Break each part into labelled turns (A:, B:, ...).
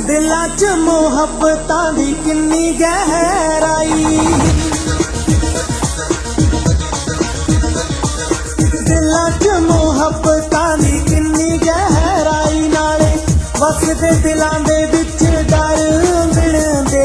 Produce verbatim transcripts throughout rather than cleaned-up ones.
A: दिलां च मुहब्बतां दी किन्नी गहराई, दिलां च मुहब्बतां दी किन्नी गहराई, नाले वसदे दिलां दे विच डर मिलदे,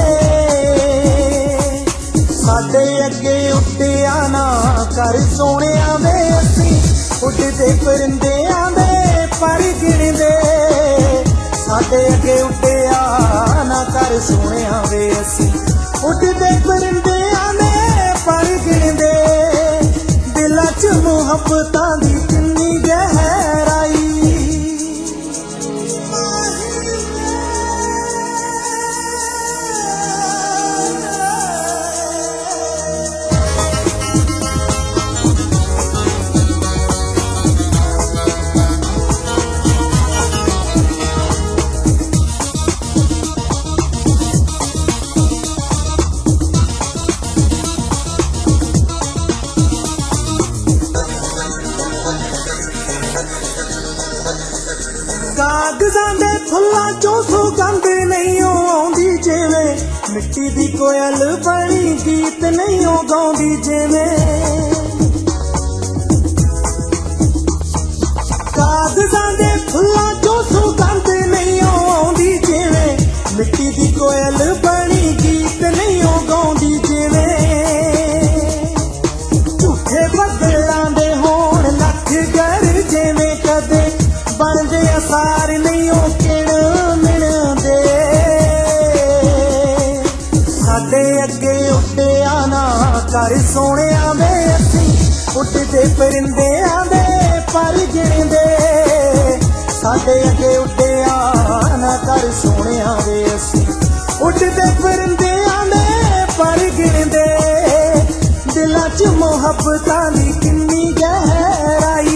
A: साडे अगे उड्डिया ना कर सोहणिया वे असीं उड्डदे परिंदियां दे पर गिणदे, साडे अगे उड्डिया ना कर सोहणिया वे असीं उड्डदे परिंदियां दे पर गिणदे, दिलां च मुहब्बतां दी किन्नी गहराई। कागजां दे फुल्लां चों सुगंध नहीं आउंदी जिवें, मिट्टी दी कोयल बणी गीत नहीं गाउंदी जिवें, कागजां दे फुल्लां चों सुगंध नहीं आउंदी जिवें, मिट्टी दी कोयल बणी गीत नहीं गाउंदी जिवें, झूठे बदलां दे होण लख गर जिवें कदे बनदे असार नहीं किण मिलदे, साडे अगे उड्डिया ना कर सोहणिया वे असीं उड्डदे परिंदियां दे पर गिणदे, साडे अगे उड्डिया ना कर सोहणिया वे असीं उड्डदे परिंदियां दे पर गिणदे, दिलां च मुहब्बतां दी किन्नी गहराई।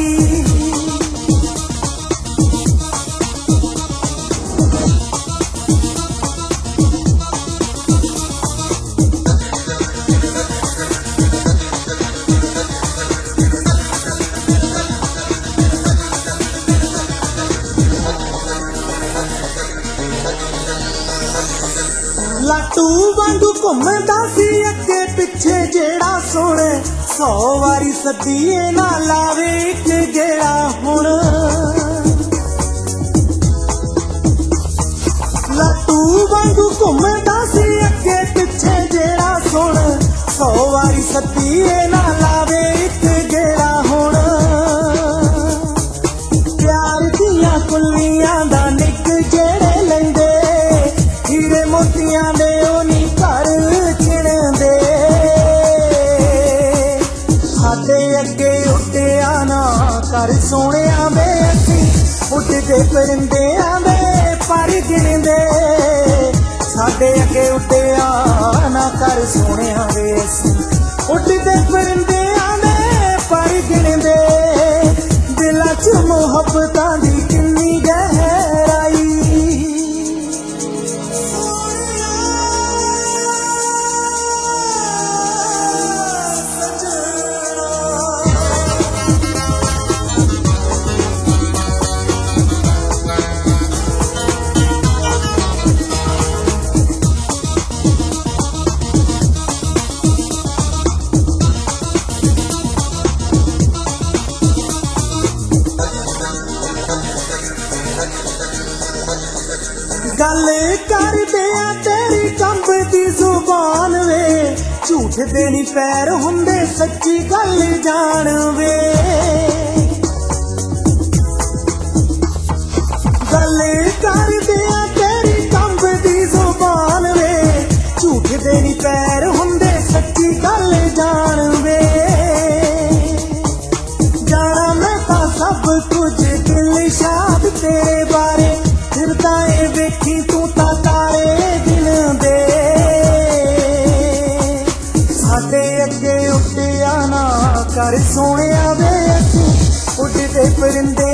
A: लाटू वांगू घुमदा सी अगे पिछे जेड़ा सुणे, सौ वारी सद्दीए ना लावे इक गेड़ा हुण, लाटू वांगू घुमदा सी अगे पिछे जेड़ा सुणे, सौ वारी सद्दीए ना लावे इक गेड़ा हुण, प्यार दियां कुल्लियां दा निक जेड़े लैंदे, हीरे मोतियां दे ओनी घर चिणदे, साडे अगे उड्डिया ना कर सोहणिया वे असीं उड्डदे परिंदियां दे पर गिणदे, साडे अगे उड्डिया ना कर सोहणिया वे असीं उड्डदे परिंदियां दे पर गिणदे, दिलां च मुहब्बतां दी किन्नी गहराई। गल करदे आ तेरी कंबदी जुबान वे, झूठ दे नी पैर हुंदे सच्ची गल जान वे, गल करदे आ तेरी कंबदी जुबान वे, झूठ दे नी पैर हुंदे सच्ची गल जान वे, जाना मैं तां सब कुछ दिल शाद तेरे बारे, फिरदा ए वेखी तू तां तारे गिणदे, साडे अगे उड्डिया ना कर सोहणिया वे असीं उड्डदे परिंदे